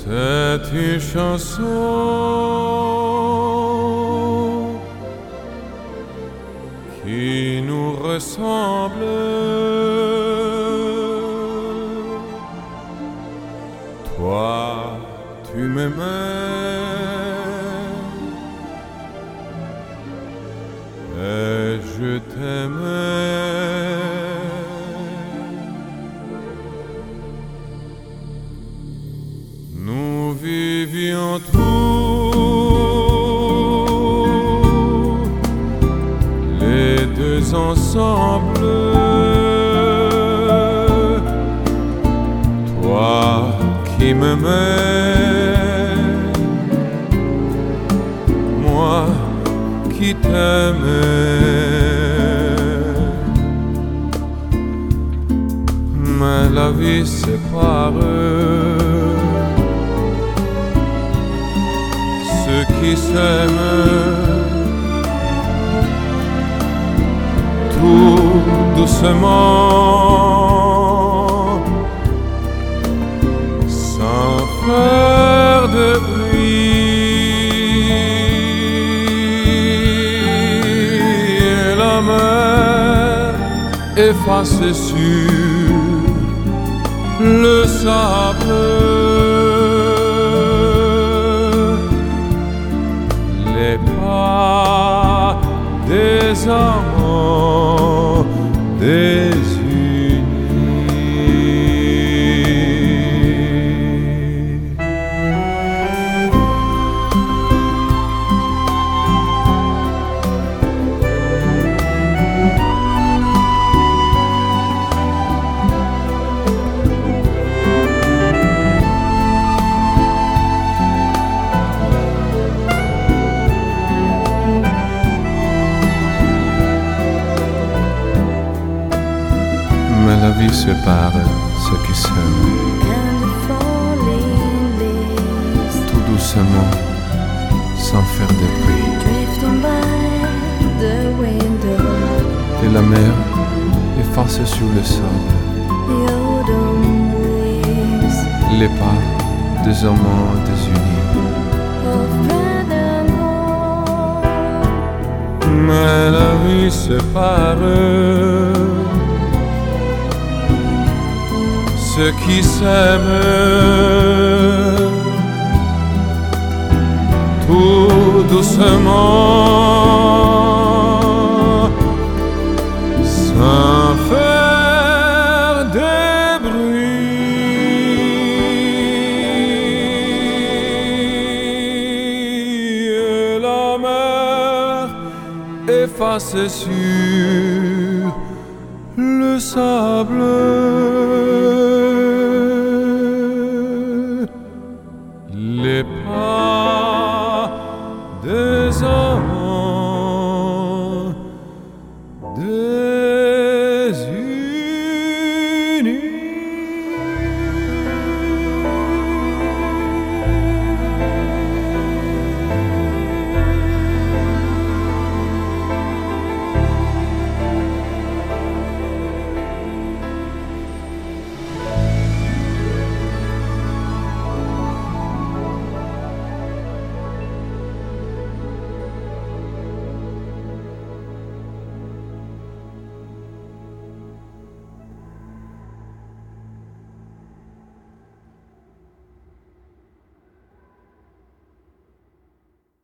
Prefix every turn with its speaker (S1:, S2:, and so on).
S1: C'est une chanson qui nous ressemble. Toi, tu m'aimais et je t'aimais. Nous vivions tous les deux ensemble. Toi qui m'aimais, moi qui t'aimais. Mais la vie sépare ceux qui s'aiment tout doucement, sans faire de bruit. Et la mer efface sur le sable les pas des amants désunis. Mais la vie sépare ceux qui s'aiment tout doucement, sans faire de bruit. Et la mer efface sur le sable les pas des amants désunis. Mais la vie sépare ceux qui s'aiment tout doucement, sans faire de bruit. Et la mer efface sur le sable